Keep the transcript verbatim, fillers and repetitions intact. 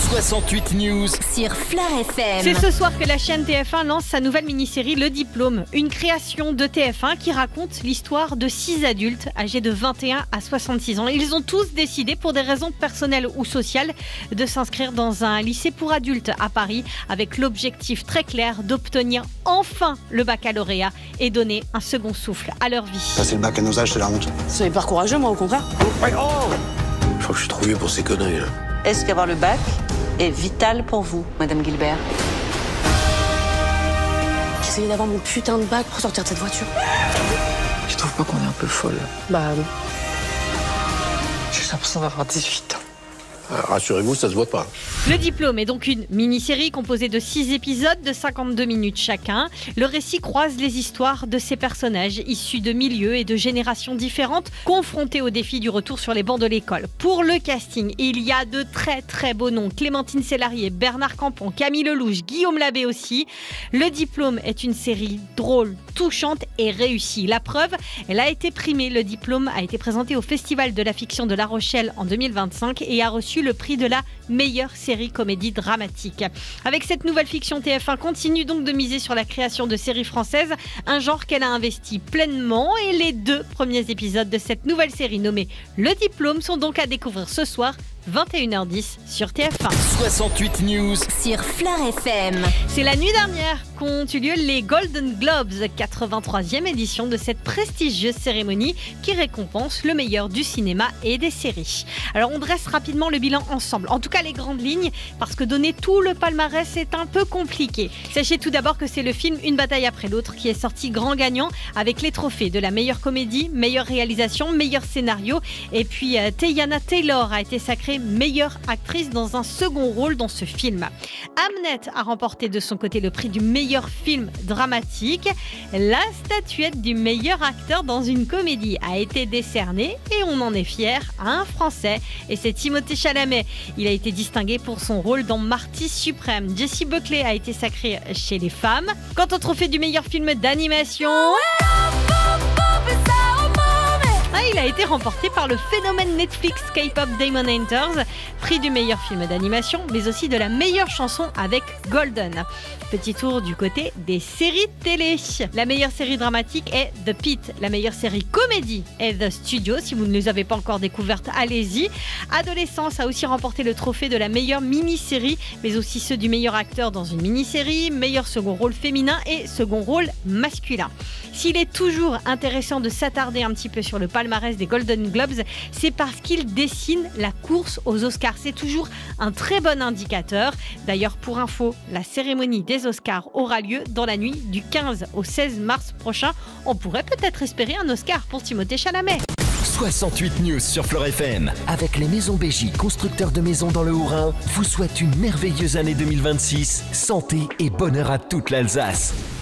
soixante-huit News sur Fleur F M. C'est ce soir que la chaîne T F un lance sa nouvelle mini-série Le Diplôme, une création de T F un qui raconte l'histoire de six adultes âgés de vingt et un à soixante-six ans. Ils ont tous décidé, pour des raisons personnelles ou sociales, de s'inscrire dans un lycée pour adultes à Paris, avec l'objectif très clair d'obtenir enfin le baccalauréat et donner un second souffle à leur vie. Passer le bac à nos âges, c'est la honte. Soyez pas courageux, moi au contraire. Je crois que je suis trop vieux pour ces conneries là. Est-ce qu'avoir le bac est vital pour vous, Madame Gilbert? J'essayais d'avoir mon putain de bac pour sortir de cette voiture. Tu trouves pas qu'on est un peu folle? Bah non. J'ai l'impression d'avoir dix-huit ans. Ah, rassurez-vous, ça se voit pas. Le Diplôme est donc une mini-série composée de six épisodes de cinquante-deux minutes chacun. Le récit croise les histoires de ces personnages issus de milieux et de générations différentes, confrontés au défi du retour sur les bancs de l'école. Pour le casting, il y a de très très beaux noms. Clémentine Célarié, Bernard Campan, Camille Lelouch, Guillaume Labbé aussi. Le Diplôme est une série drôle, touchante et réussie. La preuve, elle a été primée. Le Diplôme a été présenté au Festival de la fiction de La Rochelle en deux mille vingt-cinq et a reçu le prix de la meilleure série comédie dramatique. Avec cette nouvelle fiction, T F un continue donc de miser sur la création de séries françaises, un genre qu'elle a investi pleinement, et les deux premiers épisodes de cette nouvelle série nommée Le Diplôme sont donc à découvrir ce soir, vingt et une heures dix sur T F un. soixante-huit News Sur Fleur F M. C'est la nuit dernière qu'ont eu lieu les Golden Globes, quatre-vingt-troisième édition de cette prestigieuse cérémonie qui récompense le meilleur du cinéma et des séries. Alors on dresse rapidement le bilan ensemble, en tout cas les grandes lignes, parce que donner tout le palmarès est un peu compliqué. Sachez tout d'abord que c'est le film Une bataille après l'autre qui est sorti grand gagnant avec les trophées de la meilleure comédie, meilleure réalisation, meilleur scénario, et puis euh, Teyana Taylor a été sacrée meilleure actrice dans un second rôle dans ce film. Hamnet a remporté de son côté le prix du meilleur film dramatique. La statuette du meilleur acteur dans une comédie a été décernée, et on en est fier, à un Français, et c'est Timothée Chalamet. Il a été distingué pour son rôle dans Marty Suprême. Jessie Buckley a été sacrée chez les femmes. Quant au trophée du meilleur film d'animation, Ah, il a été remporté par le phénomène Netflix K-pop Demon Hunters, prix du meilleur film d'animation, mais aussi de la meilleure chanson avec Golden. Petit tour du côté des séries télé. La meilleure série dramatique est The Pitt. La meilleure série comédie est The Studio. Si vous ne les avez pas encore découvertes, allez-y. Adolescence a aussi remporté le trophée de la meilleure mini-série, mais aussi ceux du meilleur acteur dans une mini-série, meilleur second rôle féminin et second rôle masculin. S'il est toujours intéressant de s'attarder un petit peu sur le palmarès des Golden Globes, c'est parce qu'il dessine la course aux Oscars. C'est toujours un très bon indicateur. D'ailleurs, pour info, la cérémonie des Oscars aura lieu dans la nuit du quinze au seize mars prochain. On pourrait peut-être espérer un Oscar pour Timothée Chalamet. soixante-huit News sur Fleur F M. Avec les Maisons Bégy, constructeurs de maisons dans le Haut-Rhin, vous souhaite une merveilleuse année deux mille vingt-six. Santé et bonheur à toute l'Alsace.